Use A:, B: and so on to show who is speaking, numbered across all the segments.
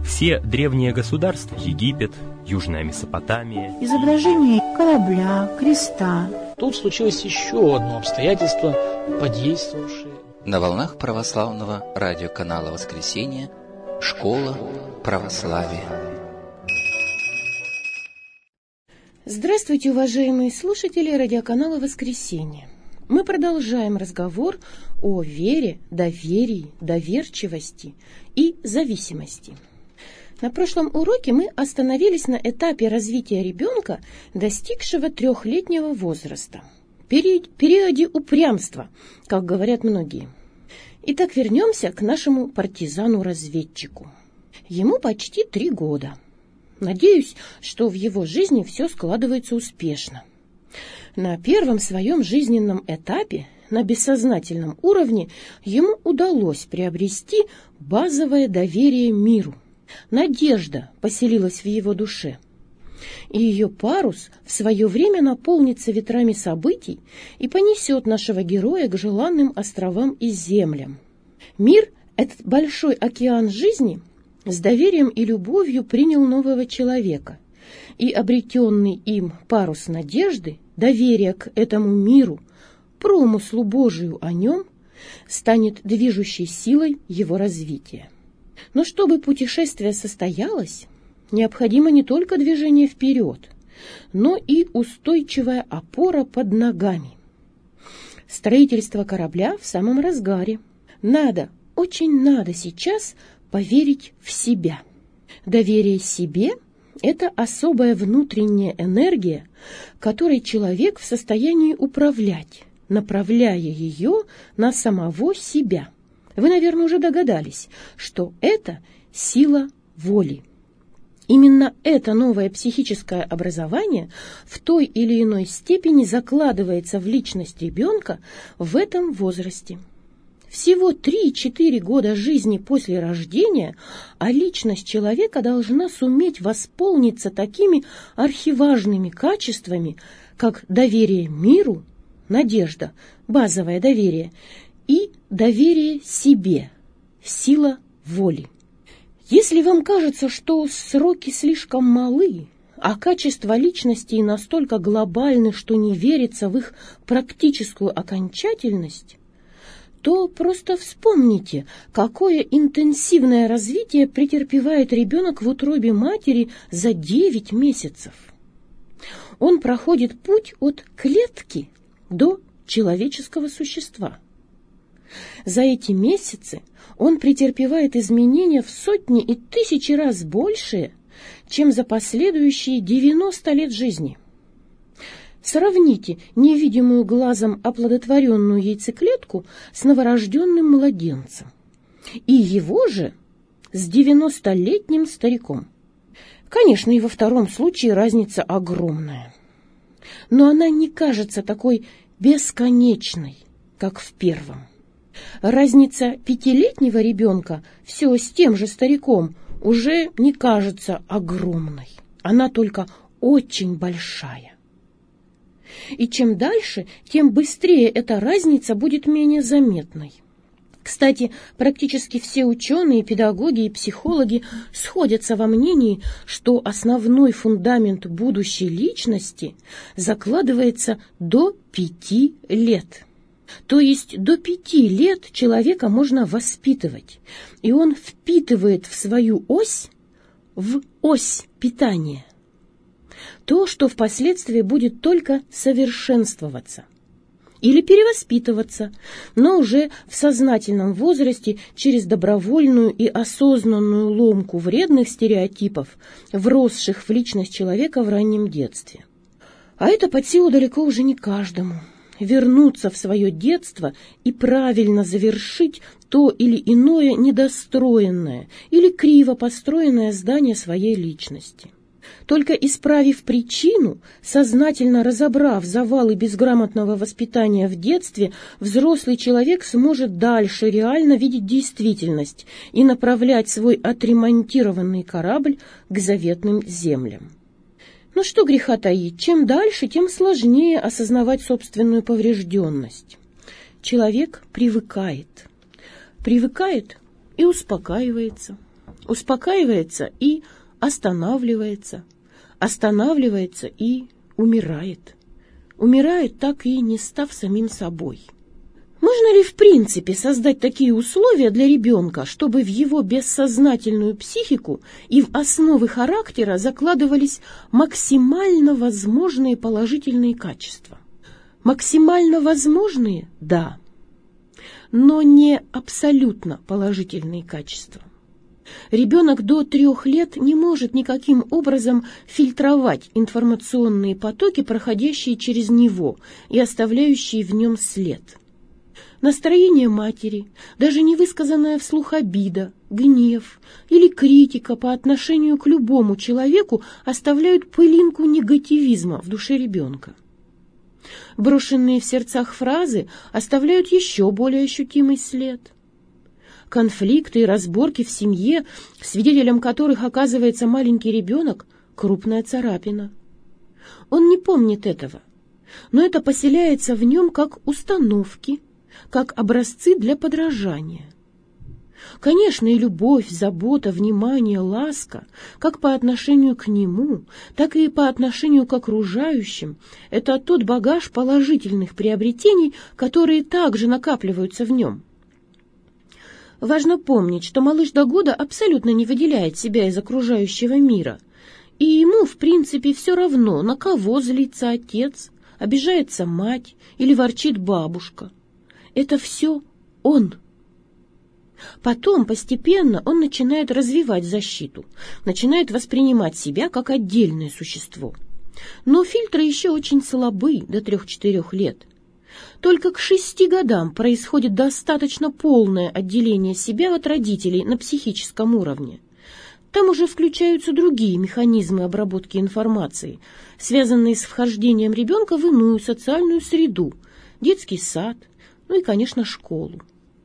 A: Все древние государства, Египет, Южная Месопотамия,
B: изображение корабля, креста.
C: Тут случилось еще одно обстоятельство, подействовавшее.
D: На волнах православного радиоканала «Воскресенье» «Школа православия».
E: Здравствуйте, уважаемые слушатели радиоканала «Воскресенье». Мы продолжаем разговор о вере, доверии, доверчивости и зависимости. На прошлом уроке мы остановились на этапе развития ребенка, достигшего 3-летнего возраста, периоде упрямства, как говорят многие. Итак, вернемся к нашему партизану-разведчику. Ему почти 3 года. Надеюсь, что в его жизни все складывается успешно. На первом своем жизненном этапе, на бессознательном уровне, ему удалось приобрести базовое доверие миру. Надежда поселилась в его душе, и ее парус в свое время наполнится ветрами событий и понесет нашего героя к желанным островам и землям. Мир, этот большой океан жизни, с доверием и любовью принял нового человека, и обретенный им парус надежды, доверия к этому миру, промыслу Божию о нем, станет движущей силой его развития. Но чтобы путешествие состоялось, необходимо не только движение вперед, но и устойчивая опора под ногами. Строительство корабля в самом разгаре. Очень надо сейчас поверить в себя. Доверие себе – это особая внутренняя энергия, которой человек в состоянии управлять, направляя ее на самого себя. Вы, наверное, уже догадались, что это сила воли. Именно это новое психическое образование в той или иной степени закладывается в личность ребенка в этом возрасте. Всего 3-4 года жизни после рождения, а личность человека должна суметь восполниться такими архиважными качествами, как доверие миру, надежда, базовое доверие, и доверие себе, сила воли. Если вам кажется, что сроки слишком малы, а качества личностей настолько глобальны, что не верится в их практическую окончательность, то просто вспомните, какое интенсивное развитие претерпевает ребенок в утробе матери за 9 месяцев. Он проходит путь от клетки до человеческого существа. За эти месяцы он претерпевает изменения в сотни и тысячи раз большие, чем за последующие 90 лет жизни. Сравните невидимую глазом оплодотворенную яйцеклетку с новорожденным младенцем и его же с 90-летним стариком. Конечно, и во втором случае разница огромная, но она не кажется такой бесконечной, как в первом. Разница 5-летнего ребенка все с тем же стариком уже не кажется огромной, она только очень большая. И чем дальше, тем быстрее эта разница будет менее заметной. Кстати, практически все ученые, педагоги и психологи сходятся во мнении, что основной фундамент будущей личности закладывается до 5 лет. То есть до 5 лет человека можно воспитывать, и он впитывает в свою ось, в ось питания, то, что впоследствии будет только совершенствоваться или перевоспитываться, но уже в сознательном возрасте через добровольную и осознанную ломку вредных стереотипов, вросших в личность человека в раннем детстве. А это под силу далеко уже не каждому. Вернуться в свое детство и правильно завершить то или иное недостроенное или криво построенное здание своей личности. Только исправив причину, сознательно разобрав завалы безграмотного воспитания в детстве, взрослый человек сможет дальше реально видеть действительность и направлять свой отремонтированный корабль к заветным землям. Но что греха таить, чем дальше, тем сложнее осознавать собственную поврежденность. Человек привыкает и успокаивается. успокаивается и останавливается, останавливается и умирает. Умирает, так и не став самим собой. Можно ли в принципе создать такие условия для ребенка, чтобы в его бессознательную психику и в основы характера закладывались максимально возможные положительные качества? Максимально возможные – да, но не абсолютно положительные качества. Ребенок до 3 лет не может никаким образом фильтровать информационные потоки, проходящие через него и оставляющие в нем след. Настроение матери, даже невысказанная вслух обида, гнев или критика по отношению к любому человеку оставляют пылинку негативизма в душе ребенка. Брошенные в сердцах фразы оставляют еще более ощутимый след. Конфликты и разборки в семье, свидетелем которых оказывается маленький ребенок, крупная царапина. Он не помнит этого, но это поселяется в нем как установки, как образцы для подражания. Конечно, и любовь, забота, внимание, ласка, как по отношению к нему, так и по отношению к окружающим, это тот багаж положительных приобретений, которые также накапливаются в нем. Важно помнить, что малыш до года абсолютно не выделяет себя из окружающего мира, и ему, в принципе, все равно, на кого злится отец, обижается мать или ворчит бабушка. Это все он. Потом постепенно он начинает развивать защиту, начинает воспринимать себя как отдельное существо. Но фильтры еще очень слабы до 3-4 лет. Только к 6 годам происходит достаточно полное отделение себя от родителей на психическом уровне. Там уже включаются другие механизмы обработки информации, связанные с вхождением ребенка в иную социальную среду, детский сад, ну и, конечно, школу.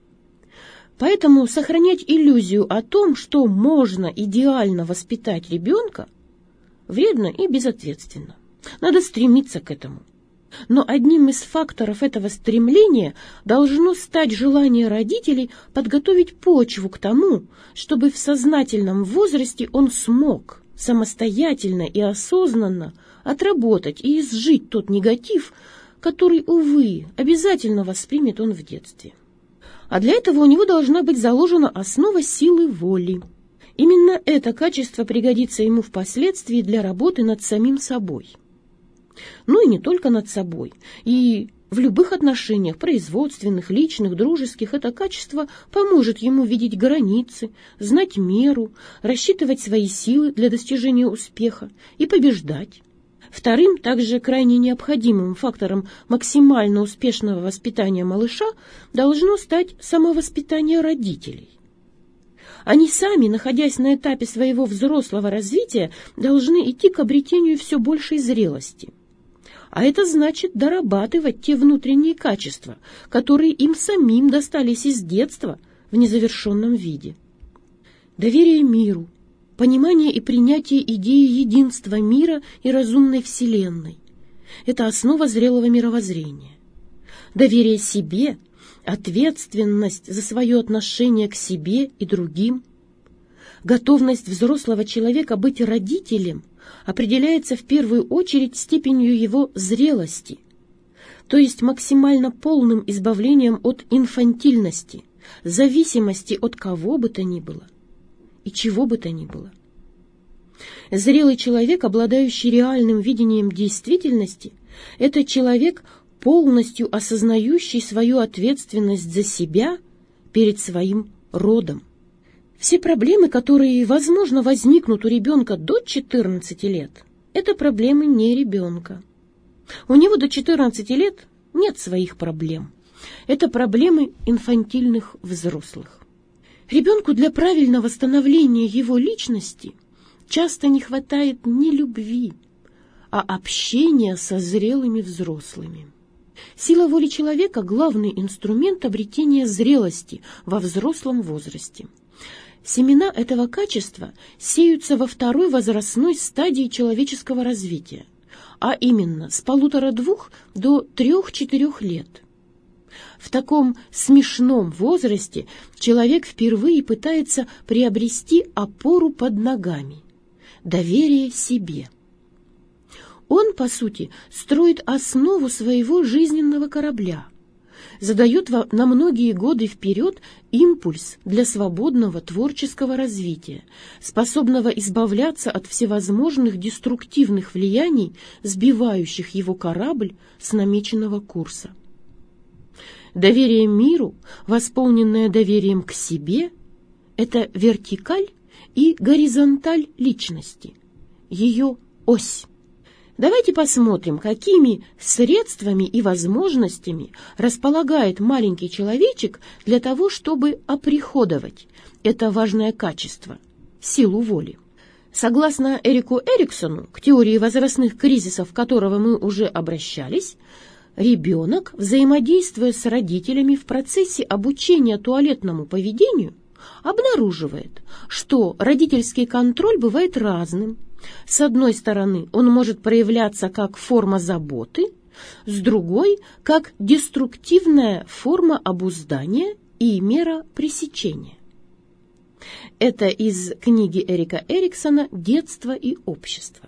E: Поэтому сохранять иллюзию о том, что можно идеально воспитать ребенка, вредно и безответственно. Надо стремиться к этому. Но одним из факторов этого стремления должно стать желание родителей подготовить почву к тому, чтобы в сознательном возрасте он смог самостоятельно и осознанно отработать и изжить тот негатив, который, увы, обязательно воспримет он в детстве. А для этого у него должна быть заложена основа силы воли. Именно это качество пригодится ему впоследствии для работы над самим собой. Ну и не только над собой. И в любых отношениях, производственных, личных, дружеских, это качество поможет ему видеть границы, знать меру, рассчитывать свои силы для достижения успеха и побеждать. Вторым, также крайне необходимым фактором максимально успешного воспитания малыша должно стать самовоспитание родителей. Они сами, находясь на этапе своего взрослого развития, должны идти к обретению все большей зрелости. А это значит дорабатывать те внутренние качества, которые им самим достались из детства в незавершенном виде. Доверие миру, понимание и принятие идеи единства мира и разумной вселенной – это основа зрелого мировоззрения. Доверие себе, ответственность за свое отношение к себе и другим, готовность взрослого человека быть родителем определяется в первую очередь степенью его зрелости, то есть максимально полным избавлением от инфантильности, зависимости от кого бы то ни было и чего бы то ни было. Зрелый человек, обладающий реальным видением действительности, это человек, полностью осознающий свою ответственность за себя перед своим родом. Все проблемы, которые, возможно, возникнут у ребенка до 14 лет, это проблемы не ребенка. У него до 14 лет нет своих проблем. Это проблемы инфантильных взрослых. Ребенку для правильного становления его личности часто не хватает не любви, а общения со зрелыми взрослыми. Сила воли человека – главный инструмент обретения зрелости во взрослом возрасте. Семена этого качества сеются во второй возрастной стадии человеческого развития, а именно с 1,5-2 до 3-4 лет. В таком смешном возрасте человек впервые пытается приобрести опору под ногами – доверие себе. Он, по сути, строит основу своего жизненного корабля, задает на многие годы вперед импульс для свободного творческого развития, способного избавляться от всевозможных деструктивных влияний, сбивающих его корабль с намеченного курса. Доверие миру, восполненное доверием к себе, это вертикаль и горизонталь личности, ее ось. Давайте посмотрим, какими средствами и возможностями располагает маленький человечек для того, чтобы оприходовать это важное качество – силу воли. Согласно Эрику Эриксону, к теории возрастных кризисов, к которого мы уже обращались, ребенок, взаимодействуя с родителями в процессе обучения туалетному поведению, обнаруживает, что родительский контроль бывает разным. С одной стороны, он может проявляться как форма заботы, с другой – как деструктивная форма обуздания и мера пресечения. Это из книги Эрика Эриксона «Детство и общество».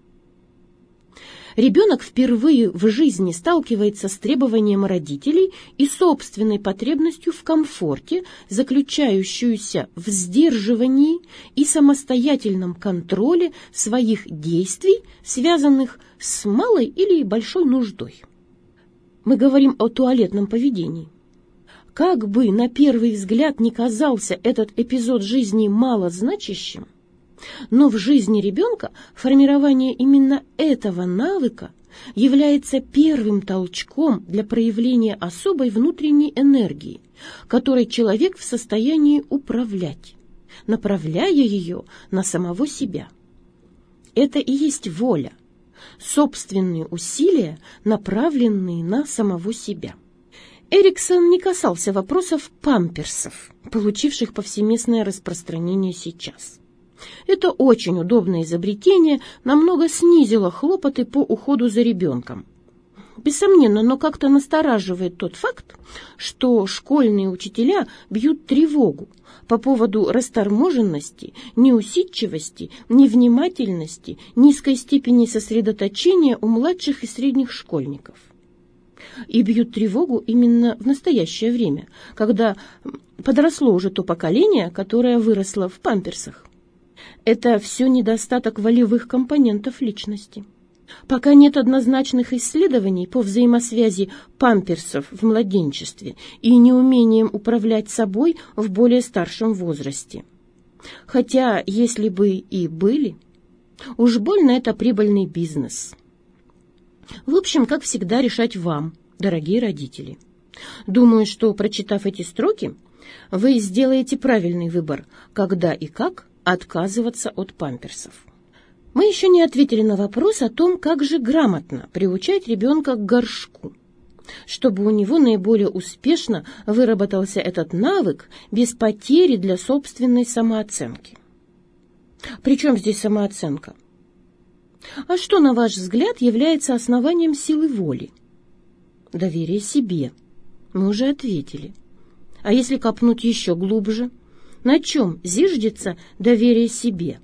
E: Ребенок впервые в жизни сталкивается с требованием родителей и собственной потребностью в комфорте, заключающуюся в сдерживании и самостоятельном контроле своих действий, связанных с малой или большой нуждой. Мы говорим о туалетном поведении. Как бы на первый взгляд ни казался этот эпизод жизни малозначащим, но в жизни ребенка формирование именно этого навыка является первым толчком для проявления особой внутренней энергии, которой человек в состоянии управлять, направляя ее на самого себя. Это и есть воля, собственные усилия, направленные на самого себя. Эриксон не касался вопросов памперсов, получивших повсеместное распространение сейчас. Это очень удобное изобретение намного снизило хлопоты по уходу за ребенком. Бессомненно, но как-то настораживает тот факт, что школьные учителя бьют тревогу по поводу расторможенности, неусидчивости, невнимательности, низкой степени сосредоточения у младших и средних школьников. И бьют тревогу именно в настоящее время, когда подросло уже то поколение, которое выросло в памперсах. Это все недостаток волевых компонентов личности. Пока нет однозначных исследований по взаимосвязи памперсов в младенчестве и неумением управлять собой в более старшем возрасте. Хотя, если бы и были, уж больно это прибыльный бизнес. В общем, как всегда, решать вам, дорогие родители. Думаю, что, прочитав эти строки, вы сделаете правильный выбор, когда и как отказываться от памперсов. Мы еще не ответили на вопрос о том, как же грамотно приучать ребенка к горшку, чтобы у него наиболее успешно выработался этот навык без потери для собственной самооценки. Причем здесь самооценка? А что, на ваш взгляд, является основанием силы воли? Доверие себе. Мы уже ответили. А если копнуть еще глубже? На чем зиждется доверие себе?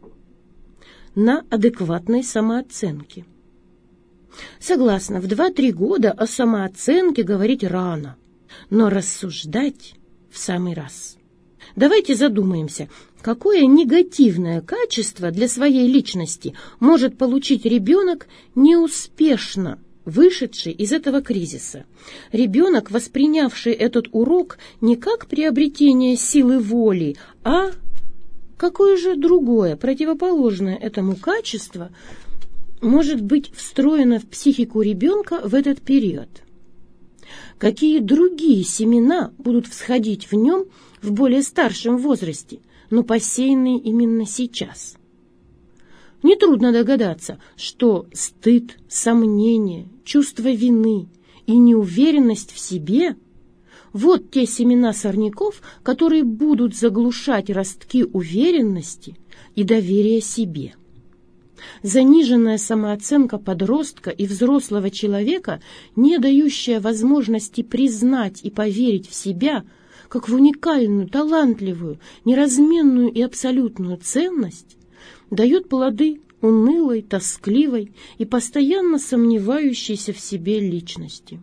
E: На адекватной самооценке. Согласна, в 2-3 года о самооценке говорить рано, но рассуждать в самый раз. Давайте задумаемся, какое негативное качество для своей личности может получить ребенок, неуспешно вышедший из этого кризиса. Ребенок, воспринявший этот урок не как приобретение силы воли, а какое же другое, противоположное этому качество, может быть встроено в психику ребенка в этот период? Какие другие семена будут всходить в нем в более старшем возрасте, но посеянные именно сейчас? Нетрудно догадаться, что стыд, сомнение, чувство вины и неуверенность в себе – вот те семена сорняков, которые будут заглушать ростки уверенности и доверия себе. Заниженная самооценка подростка и взрослого человека, не дающая возможности признать и поверить в себя, как в уникальную, талантливую, неразменную и абсолютную ценность, дает плоды унылой, тоскливой и постоянно сомневающейся в себе личности.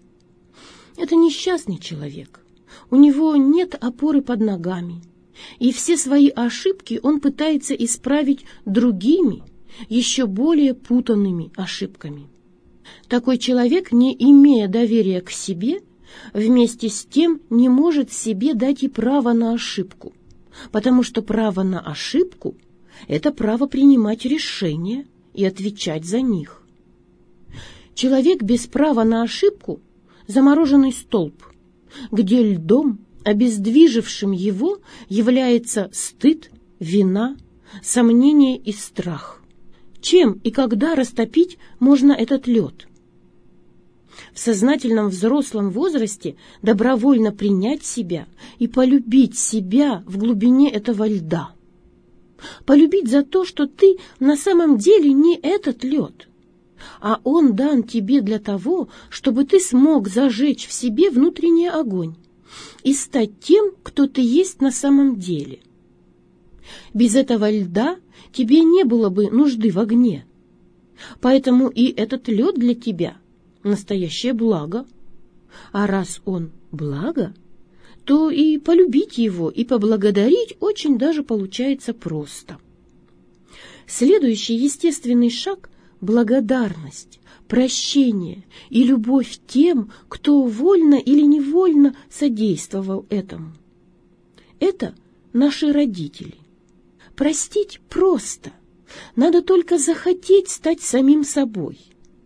E: Это несчастный человек, у него нет опоры под ногами, и все свои ошибки он пытается исправить другими, еще более путанными ошибками. Такой человек, не имея доверия к себе, вместе с тем не может себе дать и право на ошибку, потому что право на ошибку – это право принимать решения и отвечать за них. Человек без права на ошибку – замороженный столб, где льдом, обездвижившим его, является стыд, вина, сомнение и страх. Чем и когда растопить можно этот лед? В сознательном взрослом возрасте добровольно принять себя и полюбить себя в глубине этого льда. Полюбить за то, что ты на самом деле не этот лед, а он дан тебе для того, чтобы ты смог зажечь в себе внутренний огонь и стать тем, кто ты есть на самом деле. Без этого льда тебе не было бы нужды в огне, поэтому и этот лед для тебя – настоящее благо. А раз он благо, то и полюбить его, и поблагодарить очень даже получается просто. Следующий естественный шаг – благодарность, прощение и любовь тем, кто вольно или невольно содействовал этому. Это наши родители. Простить просто. Надо только захотеть стать самим собой.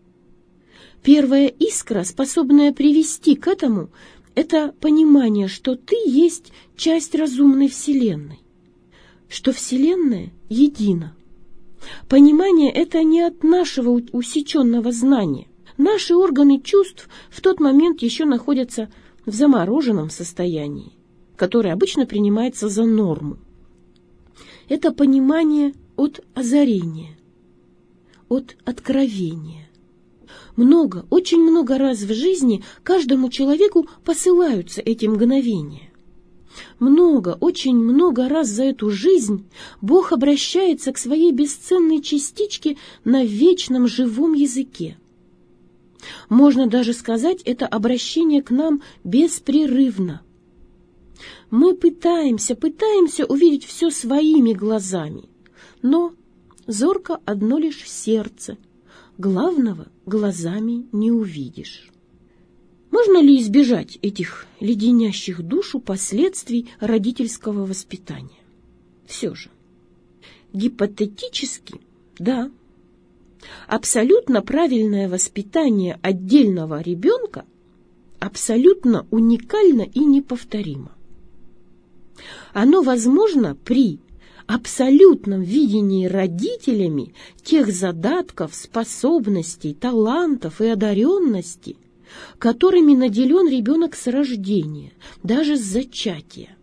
E: Первая искра, способная привести к этому, это понимание, что ты есть часть разумной Вселенной, что Вселенная едина. Понимание это не от нашего усеченного знания. Наши органы чувств в тот момент еще находятся в замороженном состоянии, которое обычно принимается за норму. Это понимание от озарения, от откровения. Очень много раз в жизни каждому человеку посылаются эти мгновения. Очень много раз за эту жизнь Бог обращается к своей бесценной частичке на вечном живом языке. Можно даже сказать, это обращение к нам беспрерывно. Мы пытаемся увидеть все своими глазами, но зорко одно лишь сердце. Главного глазами не увидишь. Можно ли избежать этих леденящих душу последствий родительского воспитания? Все же. Гипотетически, да. Абсолютно правильное воспитание отдельного ребенка абсолютно уникально и неповторимо. Оно возможно при абсолютном видении родителями тех задатков, способностей, талантов и одаренностей, которыми наделен ребенок с рождения, даже с зачатия.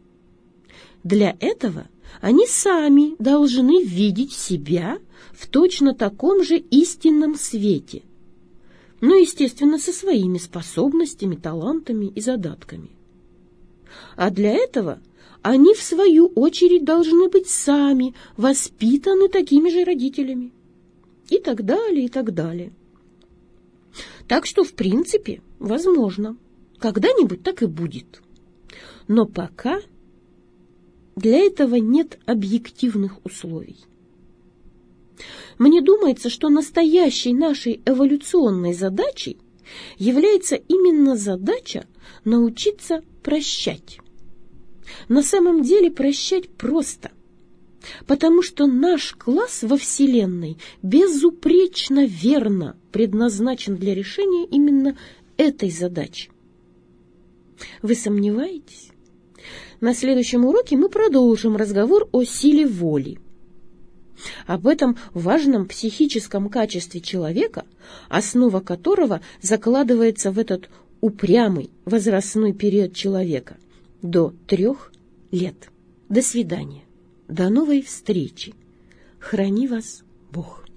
E: Для этого они сами должны видеть себя в точно таком же истинном свете, но, естественно, со своими способностями, талантами и задатками. А для этого они, в свою очередь, должны быть сами воспитаны такими же родителями. И так далее, и так далее. Так что, в принципе, возможно, когда-нибудь так и будет. Но пока для этого нет объективных условий. Мне думается, что настоящей нашей эволюционной задачей является именно задача научиться прощать. На самом деле прощать просто, потому что наш класс во Вселенной безупречно верно предназначен для решения именно этой задачи. Вы сомневаетесь? На следующем уроке мы продолжим разговор о силе воли. Об этом важном психическом качестве человека, основа которого закладывается в этот упрямый возрастной период человека до 3 лет. До свидания. До новой встречи. Храни вас Бог.